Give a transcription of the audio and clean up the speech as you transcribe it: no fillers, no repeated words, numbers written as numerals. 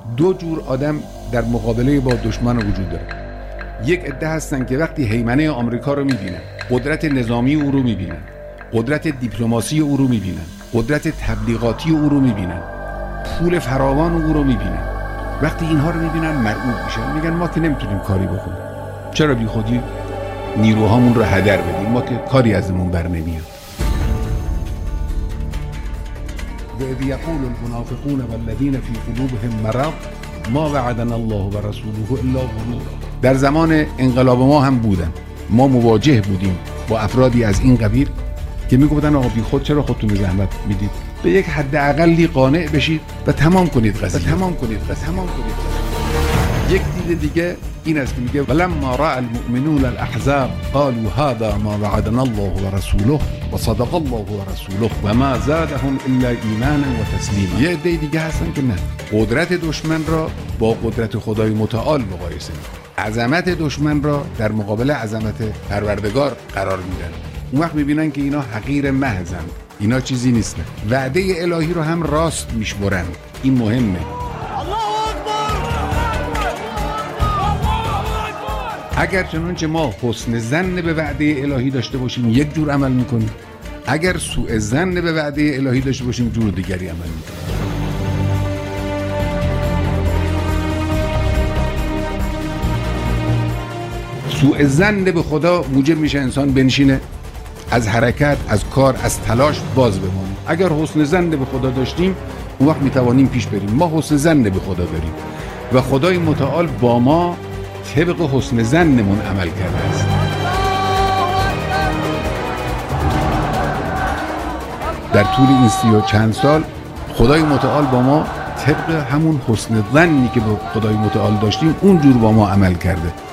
دو جور آدم در مقابله با دشمن وجود داره. یک عده هستن که وقتی هیمنه آمریکا رو میبینن، قدرت نظامی او رو میبینن، قدرت دیپلماسی او رو میبینن، قدرت تبلیغاتی او رو میبینن، پول فراوان او رو میبینن، وقتی اینها رو میبینن مرعوب میشن، میگن ما که نمیتونیم کاری بکنیم، چرا بی خودی نیروهامون رو هدر بدیم، ما که کاری ازمون بر نمیاد. و اذ یقول المنافقون والذین فی قلوبهم مرض ما وعدنا الله و رسوله الا غرورا. در زمان انقلاب ما هم بودن، ما مواجه بودیم با افرادی از این قبیل که میگفتن آقا بی خود چرا خودتون زحمت میدید، به یک حد اقلی قانع بشید و تمام کنید قضیه. یک دید دیگه این است که میگه ولما راى المؤمنون الاحزاب قالوا هذا ما وعدنا الله ورسوله وصدق الله ورسوله وما زادهم الا ایمانا وتسلیما. یه عده دیگه هستن که نه، قدرت دشمن را با قدرت خدای متعال مقایسه میکنن، عظمت دشمن را در مقابل عظمت پروردگار قرار میدن. اون وقت میبینن که اینا حقیر محضن، اینا چیزی نیستن، وعده الهی رو هم راست میشمرن. این مهمه. اگر چنانچه ما حسن ظن به وعده الهی داشته باشیم یک جور عمل میکنیم، اگر سوء ظن به وعده الهی داشته باشیم جور دیگری عمل میکنیم. سوء ظن به خدا موجب میشه انسان بنشینه، از حرکت، از کار، از تلاش باز بمونه. اگر حسن ظن به خدا داشتیم اون وقت میتوانیم پیش بریم. ما حسن ظن به خدا داریم و خدای متعال با ما طبق حسن ظنمون عمل کرده است. در طول این 30 و چند سال خدای متعال با ما طبق همون حسن ظنی که با خدای متعال داشتیم اونجور با ما عمل کرده.